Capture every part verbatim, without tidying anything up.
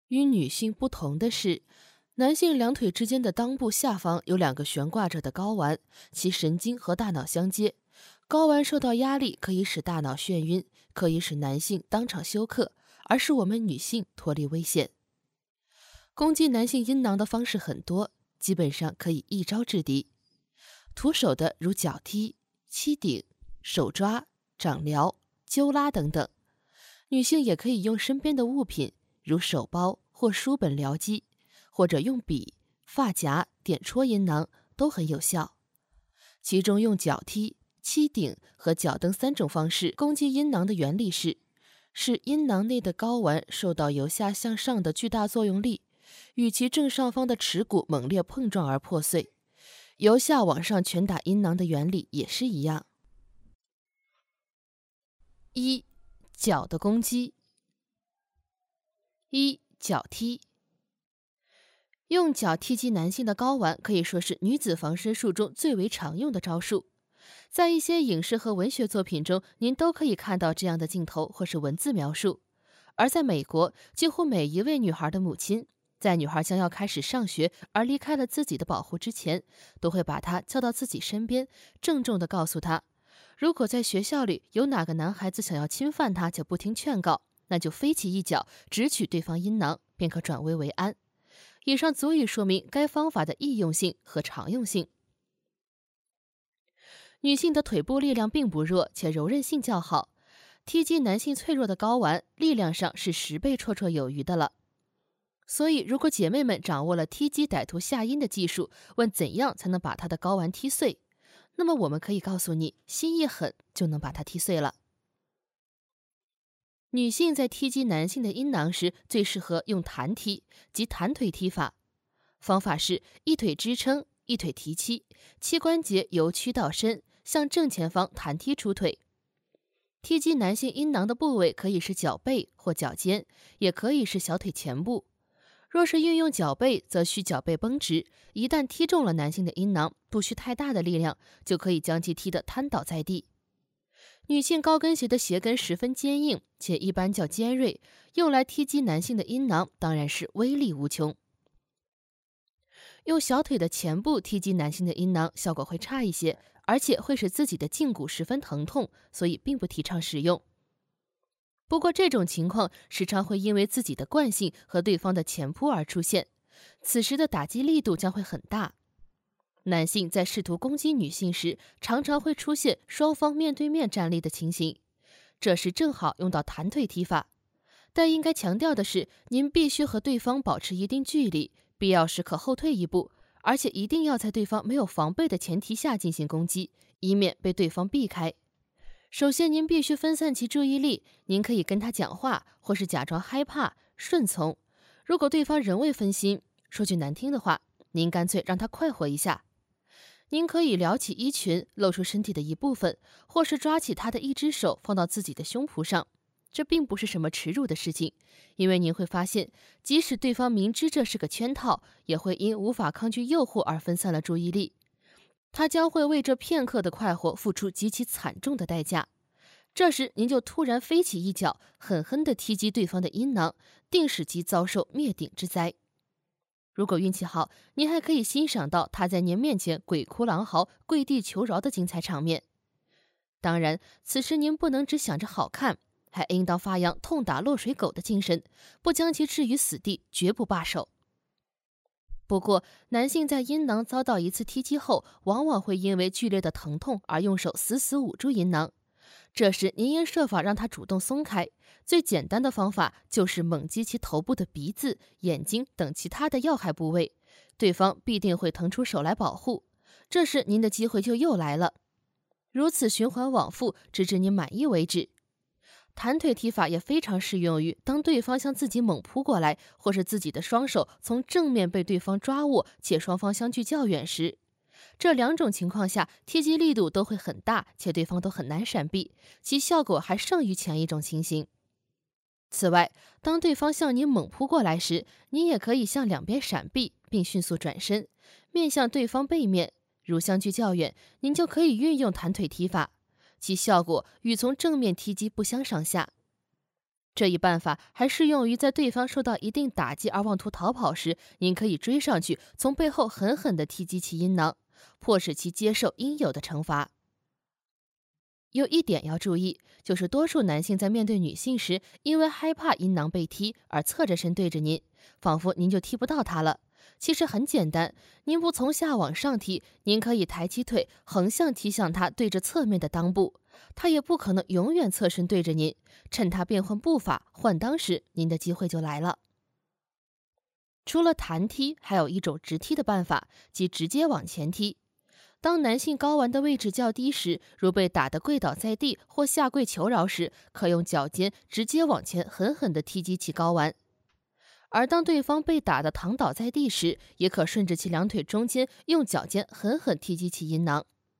与女性不同的是，男性两腿之间的裆部下方有两个悬挂着的睾丸，其神经和大脑相接。睾丸受到压力可以使大脑眩晕，可以使男性当场休克，而使我们女性脱离危险。攻击男性阴囊的方式很多，基本上可以一招制敌。徒手的如脚踢、膝顶、手抓、掌撩、揪拉等等。女性也可以用身边的物品，如手包或书本撩击，或者用笔、发夹点戳阴囊，都很有效。其中用脚踢、膝顶和脚蹬三种方式攻击阴囊的原理是，使阴囊内的睾丸受到由下向上的巨大作用力，与其正上方的耻骨猛烈碰撞而破碎。由下往上拳打阴囊的原理也是一样。一、脚的攻击。一、脚踢。用脚踢击男性的睾丸可以说是女子防身术中最为常用的招数。在一些影视和文学作品中，您都可以看到这样的镜头或是文字描述。而在美国，几乎每一位女孩的母亲，在女孩将要开始上学而离开了自己的保护之前，都会把她叫到自己身边，郑重地告诉她，如果在学校里有哪个男孩子想要侵犯她且不听劝告，那就飞起一脚直取对方阴囊，便可转危为安。以上足以说明该方法的易用性和常用性。女性的腿部力量并不弱，且柔韧性较好，踢击男性脆弱的睾丸，力量上是十倍绰绰有余的了。所以，如果姐妹们掌握了踢击歹徒下阴的技术，问怎样才能把他的睾丸踢碎，那么我们可以告诉你，心一狠就能把它踢碎了。女性在踢击男性的阴囊时，最适合用弹踢，即弹腿踢法。方法是一腿支撑，一腿提膝，膝关节由屈到伸，向正前方弹踢出腿。踢击男性阴囊的部位可以是脚背或脚尖，也可以是小腿前部。若是运用脚背，则需脚背绷直，一旦踢中了男性的阴囊，不需太大的力量，就可以将其踢得瘫倒在地。女性高跟鞋的鞋跟十分坚硬，且一般较尖锐，用来踢击男性的阴囊当然是威力无穷。用小腿的前部踢击男性的阴囊效果会差一些，而且会使自己的胫骨十分疼痛，所以并不提倡使用。不过这种情况时常会因为自己的惯性和对方的前扑而出现，此时的打击力度将会很大。男性在试图攻击女性时，常常会出现双方面对面站立的情形，这时正好用到弹腿踢法。但应该强调的是，您必须和对方保持一定距离，必要时可后退一步，而且一定要在对方没有防备的前提下进行攻击，以免被对方避开。首先，您必须分散其注意力，您可以跟他讲话，或是假装害怕、顺从。如果对方仍未分心，说句难听的话，您干脆让他快活一下。您可以撩起衣裙，露出身体的一部分，或是抓起他的一只手放到自己的胸脯上。这并不是什么耻辱的事情，因为您会发现，即使对方明知这是个圈套，也会因无法抗拒诱惑而分散了注意力。他将会为这片刻的快活付出极其惨重的代价。这时，您就突然飞起一脚，狠狠地踢击对方的阴囊，定使其遭受灭顶之灾。如果运气好，您还可以欣赏到他在您面前鬼哭狼嚎、跪地求饶的精彩场面。当然，此时您不能只想着好看，还应当发扬痛打落水狗的精神，不将其置于死地，绝不罢手。不过，男性在阴囊遭到一次踢击后，往往会因为剧烈的疼痛而用手死死捂住阴囊。这时，您应设法让他主动松开。最简单的方法就是猛击其头部的鼻子、眼睛等其他的要害部位，对方必定会腾出手来保护。这时，您的机会就又来了。如此循环往复，直至您满意为止。弹腿踢法也非常适用于当对方向自己猛扑过来，或是自己的双手从正面被对方抓握，且双方相距较远时。这两种情况下，踢击力度都会很大，且对方都很难闪避，其效果还胜于前一种情形。此外，当对方向你猛扑过来时，你也可以向两边闪避，并迅速转身，面向对方背面。如相距较远，您就可以运用弹腿踢法，其效果与从正面踢击不相上下。 这一办法还适用于在对方受到一定打击而妄图逃跑时，您可以追上去，从背后狠狠地踢击其阴囊，迫使其接受应有的惩罚。有一点要注意，就是多数男性在面对女性时，因为害怕阴囊被踢而侧着身对着您，仿佛您就踢不到他了。其实很简单，您不从下往上踢，您可以抬起腿，横向踢向他对着侧面的裆部，他也不可能永远侧身对着您，趁他变换步伐换裆时，您的机会就来了。除了弹踢，还有一种直踢的办法，即直接往前踢。当男性睾丸的位置较低时，如被打得跪倒在地或下跪求饶时，可用脚尖直接往前狠狠地踢击其睾丸；而当对方被打得躺倒在地时，也可顺着其两腿中间用脚尖狠狠踢击其阴囊。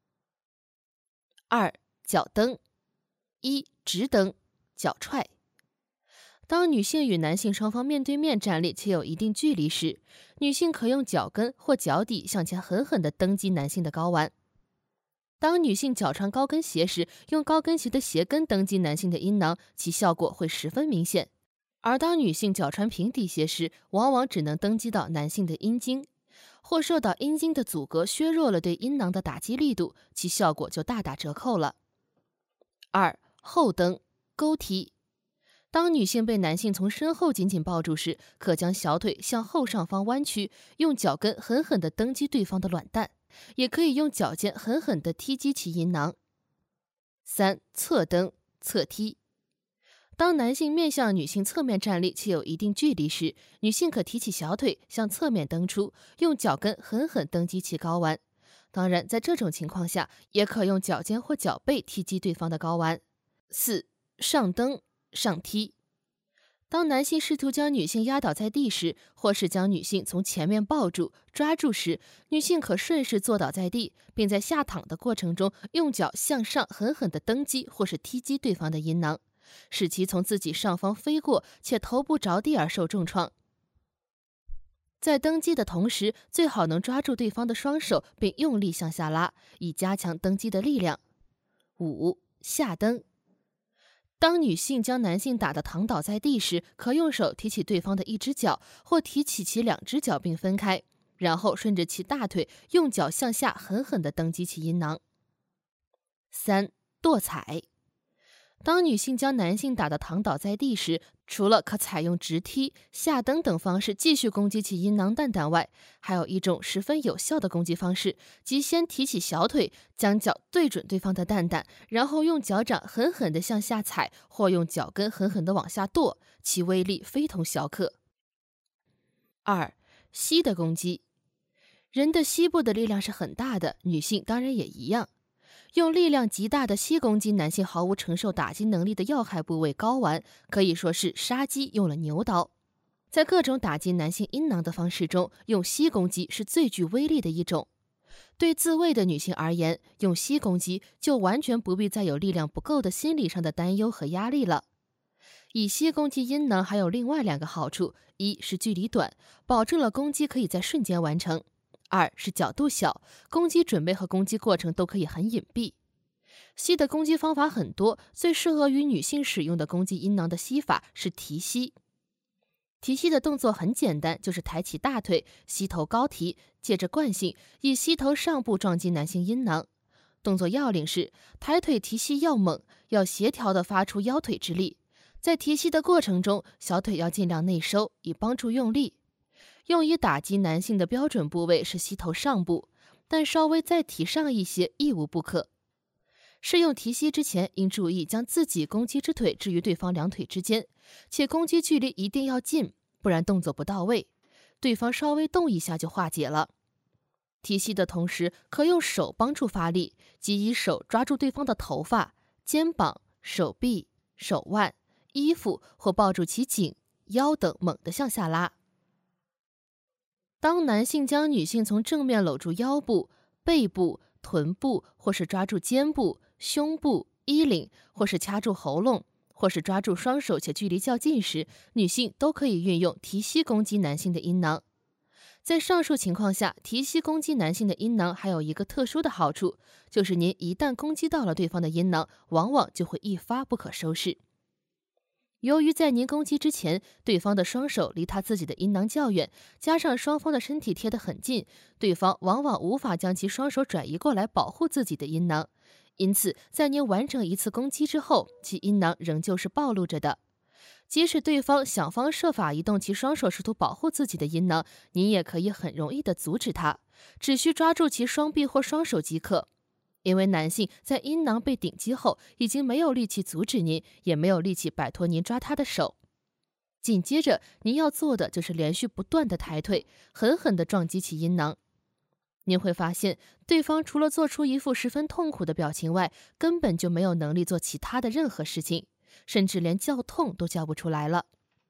二、脚蹬。一、直蹬，脚踹。当女性与男性双方面对面站立且有一定距离时，女性可用脚跟或脚底向前狠狠地蹬击男性的睾丸。当女性脚穿高跟鞋时，用高跟鞋的鞋跟蹬击男性的阴囊，其效果会十分明显；而当女性脚穿平底鞋时，往往只能蹬击到男性的阴茎，或受到阴茎的阻隔削弱了对阴囊的打击力度，其效果就大打折扣了。二、后蹬，勾踢。当女性被男性从身后紧紧抱住时，可将小腿向后上方弯曲，用脚跟狠狠地蹬击对方的卵蛋，也可以用脚尖狠狠地踢击其阴囊。三、侧蹬，侧踢。当男性面向女性侧面站立且有一定距离时，女性可提起小腿向侧面蹬出，用脚跟狠狠蹬击其睾丸。当然，在这种情况下，也可用脚尖或脚背踢击对方的睾丸。四、上蹬，上踢。当男性试图将女性压倒在地时，或是将女性从前面抱住、抓住时，女性可顺势坐倒在地，并在下躺的过程中用脚向上狠狠地蹬击或是踢击对方的阴囊，使其从自己上方飞过且头部着地而受重创。在蹬击的同时，最好能抓住对方的双手并用力向下拉，以加强蹬击的力量。五、下蹬。当女性将男性打得躺倒在地时，可用手提起对方的一只脚，或提起其两只脚并分开，然后顺着其大腿用脚向下狠狠地蹬击其阴囊。三、跺踩。当女性将男性打得躺倒在地时，除了可采用直踢、下蹬等方式继续攻击其阴囊蛋蛋外，还有一种十分有效的攻击方式，即先提起小腿，将脚对准对方的蛋蛋，然后用脚掌狠狠地向下踩，或用脚跟狠狠地往下跺，其威力非同小可。二、膝的攻击。人的膝部的力量是很大的，女性当然也一样。用力量极大的膝攻击男性毫无承受打击能力的要害部位睾丸，可以说是杀鸡用了牛刀。在各种打击男性阴囊的方式中，用膝攻击是最具威力的一种。对自慰的女性而言，用膝攻击就完全不必再有力量不够的心理上的担忧和压力了。以膝攻击阴囊还有另外两个好处：一是距离短，保证了攻击可以在瞬间完成；二是角度小，攻击准备和攻击过程都可以很隐蔽。膝的攻击方法很多，最适合于女性使用的攻击阴囊的膝法是提膝。提膝的动作很简单，就是抬起大腿，膝头高提，借着惯性以膝头上部撞击男性阴囊。动作要领是：抬腿提膝要猛，要协调地发出腰腿之力。在提膝的过程中，小腿要尽量内收，以帮助用力。用以打击男性的标准部位是膝头上部，但稍微再提上一些亦无不可。试用提膝之前，应注意将自己攻击之腿置于对方两腿之间，且攻击距离一定要近，不然动作不到位，对方稍微动一下就化解了。提膝的同时，可用手帮助发力，即以手抓住对方的头发、肩膀、手臂、手腕、衣服，或抱住其颈、腰等猛地向下拉。当男性将女性从正面搂住腰部、背部、臀部，或是抓住肩部、胸部、衣领，或是掐住喉咙，或是抓住双手且距离较近时，女性都可以运用提膝攻击男性的阴囊。在上述情况下，提膝攻击男性的阴囊还有一个特殊的好处，就是您一旦攻击到了对方的阴囊，往往就会一发不可收拾。 由于在您攻击之前，对方的双手离他自己的阴囊较远，加上双方的身体贴得很近，对方往往无法将其双手转移过来保护自己的阴囊。因此，在您完成一次攻击之后，其阴囊仍旧是暴露着的。即使对方想方设法移动其双手试图保护自己的阴囊，您也可以很容易地阻止他，只需抓住其双臂或双手即可。因为男性在阴囊被顶击后，已经没有力气阻止您，也没有力气摆脱您抓他的手。紧接着，您要做的就是连续不断的抬腿，狠狠地撞击其阴囊。您会发现，对方除了做出一副十分痛苦的表情外，根本就没有能力做其他的任何事情，甚至连叫痛都叫不出来了。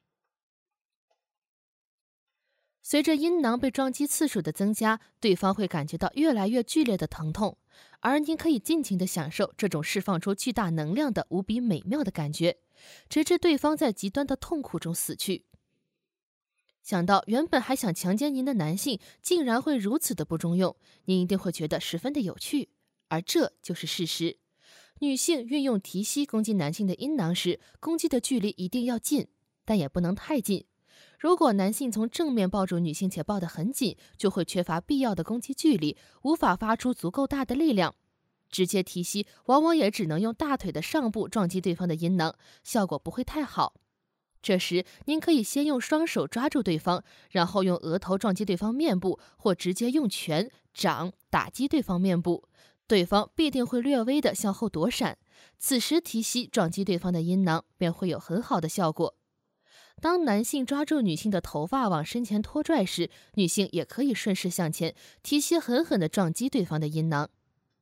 随着阴囊被撞击次数的增加，对方会感觉到越来越剧烈的疼痛，而您可以尽情地享受这种释放出巨大能量的无比美妙的感觉，直至对方在极端的痛苦中死去。想到原本还想强奸您的男性竟然会如此的不中用，您一定会觉得十分的有趣，而这就是事实。女性运用提膝攻击男性的阴囊时，攻击的距离一定要近，但也不能太近。如果男性从正面抱住女性且抱得很紧，就会缺乏必要的攻击距离，无法发出足够大的力量。直接提膝往往也只能用大腿的上部撞击对方的阴囊，效果不会太好。这时，您可以先用双手抓住对方，然后用额头撞击对方面部，或直接用拳、掌打击对方面部，对方必定会略微的向后躲闪。此时提膝撞击对方的阴囊，便会有很好的效果。当男性抓住女性的头发往身前拖拽时，女性也可以顺势向前，提膝狠狠地撞击对方的阴囊。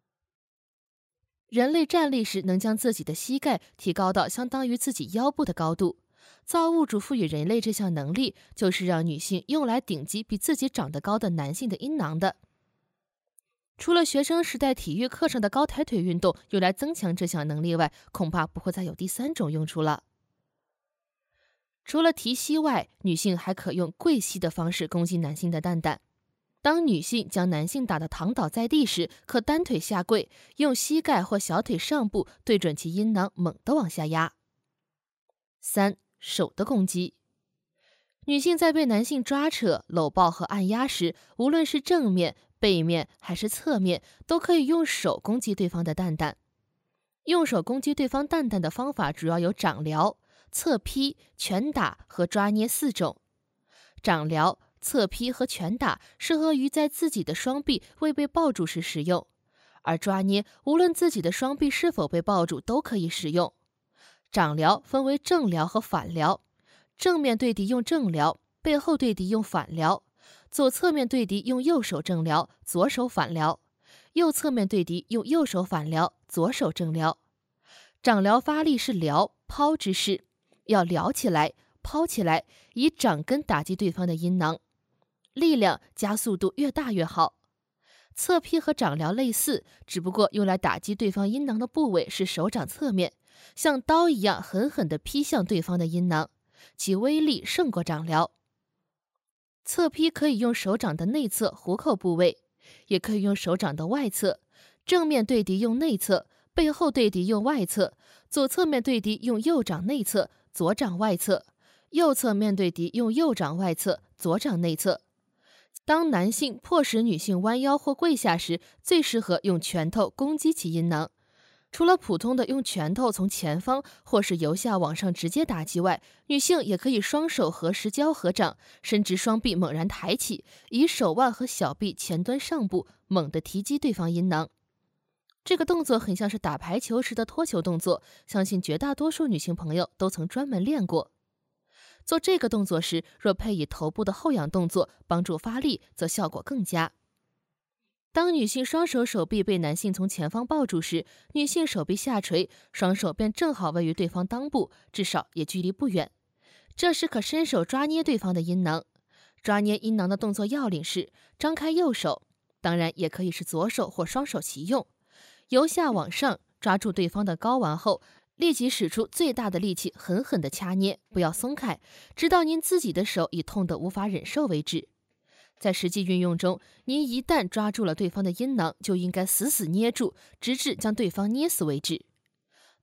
人类站立时能将自己的膝盖提高到相当于自己腰部的高度。造物主赋予人类这项能力，就是让女性用来顶击比自己长得高的男性的阴囊的。除了学生时代体育课上的高抬腿运动用来增强这项能力外，恐怕不会再有第三种用处了。除了提膝外，女性还可用跪膝的方式攻击男性的蛋蛋。当女性将男性打得躺倒在地时，可单腿下跪，用膝盖或小腿上部对准其阴囊，猛地往下压。三、手的攻击。女性在被男性抓扯、搂抱和按压时，无论是正面、背面还是侧面，都可以用手攻击对方的蛋蛋。用手攻击对方蛋蛋的方法主要有掌撩、侧劈、拳打和抓捏四种。掌撩、侧劈和拳打适合于在自己的双臂未被抱住时使用，而抓捏无论自己的双臂是否被抱住都可以使用。掌撩分为正撩和反撩，正面对敌用正撩，背后对敌用反撩；左侧面对敌用右手正撩，左手反撩；右侧面对敌用右手反撩，左手正撩。掌撩发力是撩、抛之势，要撩起来、抛起来，以掌根打击对方的阴囊，力量加速度越大越好。侧劈和掌撩类似，只不过用来打击对方阴囊的部位是手掌侧面，像刀一样狠狠地劈向对方的阴囊，其威力胜过掌撩。侧劈可以用手掌的内侧虎口部位，也可以用手掌的外侧，正面对敌用内侧，背后对敌用外侧，左侧面对敌用右掌内侧，左掌外侧，右侧面对敌用右掌外侧，左掌内侧。当男性迫使女性弯腰或跪下时，最适合用拳头攻击其阴囊。除了普通的用拳头从前方或是由下往上直接打击外，女性也可以双手合十交合掌，伸直双臂猛然抬起，以手腕和小臂前端上部猛地提击对方阴囊。这个动作很像是打排球时的托球动作，相信绝大多数女性朋友都曾专门练过。做这个动作时，若配以头部的后仰动作帮助发力，则效果更佳。当女性双手手臂被男性从前方抱住时，女性手臂下垂，双手便正好位于对方裆部，至少也距离不远。这时可伸手抓捏对方的阴囊。抓捏阴囊的动作要领是张开右手，当然也可以是左手或双手齐用，由下往上抓住对方的睾丸后，立即使出最大的力气，狠狠地掐捏，不要松开，直到您自己的手已痛得无法忍受为止。在实际运用中，您一旦抓住了对方的阴囊，就应该死死捏住，直至将对方捏死为止。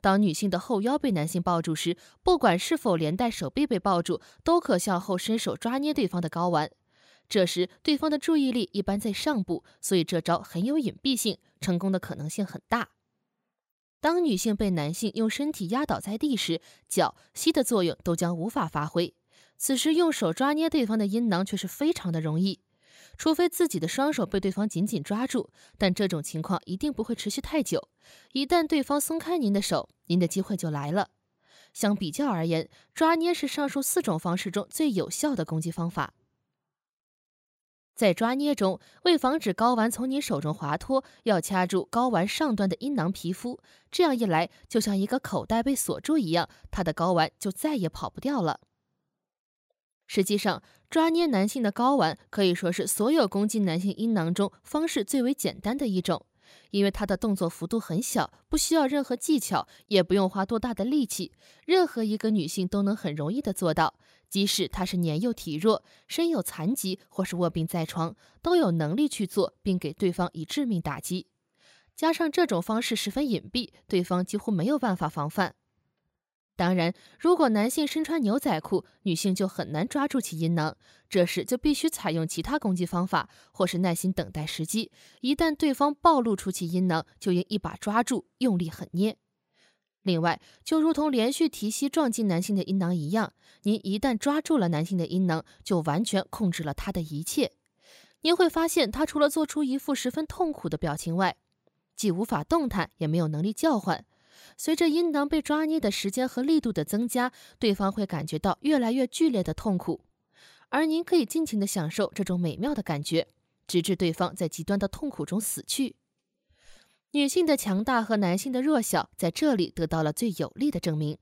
当女性的后腰被男性抱住时，不管是否连带手臂被抱住，都可向后伸手抓捏对方的睾丸。这时对方的注意力一般在上部，所以这招很有隐蔽性，成功的可能性很大。当女性被男性用身体压倒在地时，脚、膝的作用都将无法发挥。此时用手抓捏对方的阴囊却是非常的容易，除非自己的双手被对方紧紧抓住，但这种情况一定不会持续太久。一旦对方松开您的手，您的机会就来了。相比较而言，抓捏是上述四种方式中最有效的攻击方法。在抓捏中，为防止睾丸从你手中滑脱，要掐住睾丸上端的阴囊皮肤，这样一来，就像一个口袋被锁住一样，它的睾丸就再也跑不掉了。实际上，抓捏男性的睾丸可以说是所有攻击男性阴囊中方式最为简单的一种，因为它的动作幅度很小，不需要任何技巧，也不用花多大的力气，任何一个女性都能很容易的做到。即使她是年幼体弱、身有残疾或是卧病在床，都有能力去做，并给对方以致命打击。加上这种方式十分隐蔽，对方几乎没有办法防范。当然，如果男性身穿牛仔裤，女性就很难抓住其阴囊，这时就必须采用其他攻击方法，或是耐心等待时机。一旦对方暴露出其阴囊，就应一把抓住，用力狠捏。另外，就如同连续提膝撞击男性的阴囊一样，您一旦抓住了男性的阴囊，就完全控制了他的一切。您会发现，他除了做出一副十分痛苦的表情外，既无法动弹，也没有能力叫唤。随着阴囊被抓捏的时间和力度的增加，对方会感觉到越来越剧烈的痛苦，而您可以尽情地享受这种美妙的感觉，直至对方在极端的痛苦中死去。女性的强大和男性的弱小在这里得到了最有力的证明。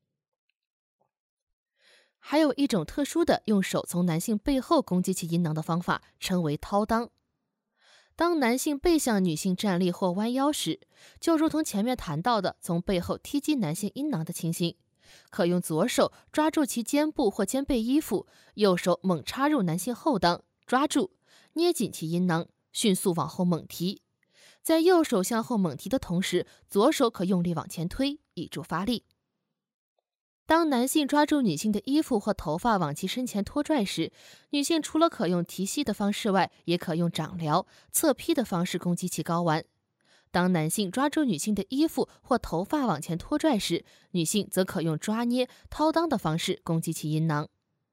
还有一种特殊的用手从男性背后攻击其阴囊的方法，称为掏裆。当男性背向女性站立或弯腰时，就如同前面谈到的从背后踢击男性阴囊的情形，可用左手抓住其肩部或肩背衣服，右手猛插入男性后裆，抓住，捏紧其阴囊，迅速往后猛提。在右手向后猛提的同时，左手可用力往前推，以助发力。当男性抓住女性的衣服或头发往其身前拖拽时，女性除了可用提膝的方式外，也可用掌撩、侧劈的方式攻击其睾丸。当男性抓住女性的衣服或头发往前拖拽时，女性则可用抓捏、掏裆的方式攻击其阴囊。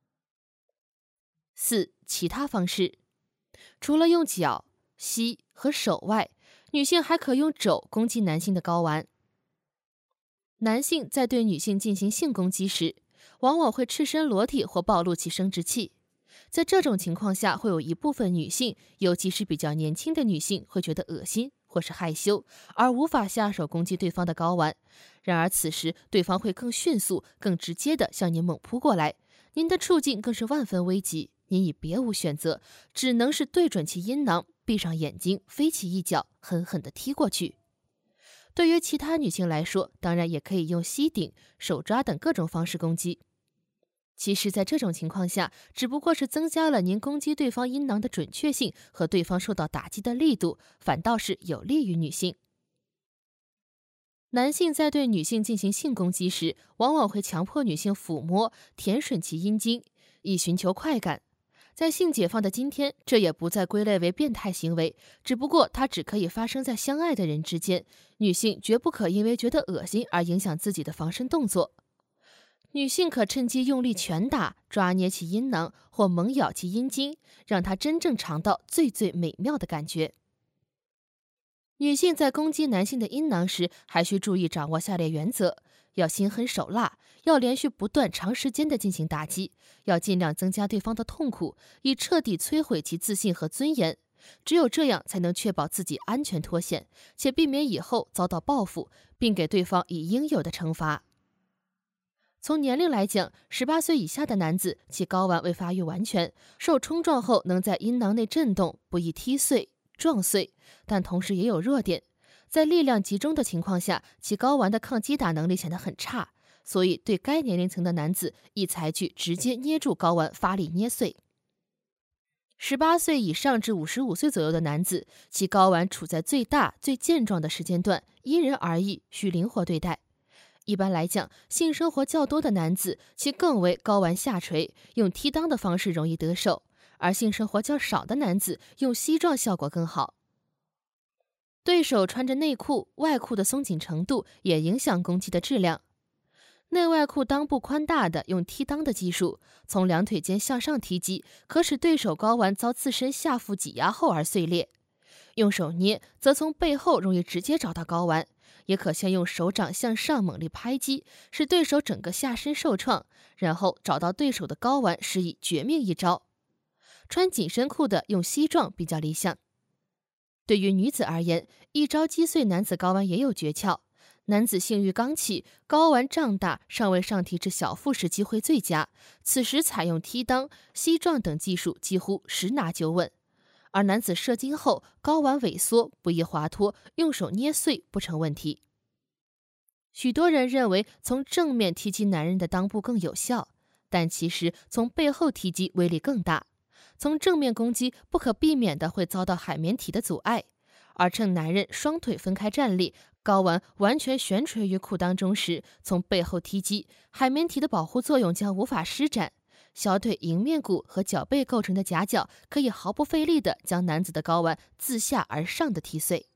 四、其他方式。除了用脚、膝和手外，女性还可用肘攻击男性的睾丸。男性在对女性进行性攻击时，往往会赤身裸体或暴露其生殖器。在这种情况下，会有一部分女性，尤其是比较年轻的女性，会觉得恶心或是害羞，而无法下手攻击对方的睾丸。然而此时，对方会更迅速、更直接地向您猛扑过来，您的处境更是万分危急。您已别无选择，只能是对准其阴囊，闭上眼睛，飞起一脚，狠狠地踢过去。对于其他女性来说，当然也可以用膝顶、手抓等各种方式攻击。其实，在这种情况下，只不过是增加了您攻击对方阴囊的准确性和对方受到打击的力度，反倒是有利于女性。男性在对女性进行性攻击时，往往会强迫女性抚摸、舔吮其阴茎，以寻求快感。在性解放的今天，这也不再归类为变态行为，只不过它只可以发生在相爱的人之间，女性绝不可因为觉得恶心而影响自己的防身动作。女性可趁机用力拳打、抓捏其阴囊或猛咬其阴茎，让她真正尝到最最美妙的感觉。女性在攻击男性的阴囊时，还需注意掌握下列原则：要心狠手辣，要连续不断长时间的进行打击，要尽量增加对方的痛苦，以彻底摧毁其自信和尊严。只有这样才能确保自己安全脱险，且避免以后遭到报复，并给对方以应有的惩罚。从年龄来讲，十八岁以下的男子，其睾丸未发育完全，受冲撞后能在阴囊内震动，不易踢碎、撞碎，但同时也有弱点。在力量集中的情况下，其睾丸的抗击打能力显得很差，所以对该年龄层的男子宜采取直接捏住睾丸发力捏碎。十八岁以上至五十五岁左右的男子，其睾丸处在最大、最健壮的时间段，因人而异，需灵活对待。 一般来讲，性生活较多的男子其更为睾丸下垂，用踢裆的方式容易得手，而性生活较少的男子用膝撞效果更好。对手穿着内裤，外裤的松紧程度也影响攻击的质量。内外裤裆部宽大的用踢裆的技术，从两腿间向上踢击，可使对手睾丸遭自身下腹挤压后而碎裂。用手捏，则从背后容易直接找到睾丸，也可先用手掌向上猛力拍击，使对手整个下身受创，然后找到对手的睾丸，施以绝命一招。穿紧身裤的用膝撞比较理想。对于女子而言，一招击碎男子睾丸也有诀窍。男子性欲刚起，睾丸胀大，尚未上提至小腹时机会最佳，此时采用踢裆、膝撞等技术几乎十拿九稳。而男子射精后，睾丸萎缩，不易滑脱，用手捏碎不成问题。许多人认为从正面踢击男人的裆部更有效，但其实从背后踢击威力更大。从正面攻击不可避免的会遭到海绵体的阻碍，而趁男人双腿分开站立，睾丸完全悬垂于裤裆中时，从背后踢击，海绵体的保护作用将无法施展，小腿迎面骨和脚背构成的夹角可以毫不费力地将男子的睾丸自下而上的踢碎。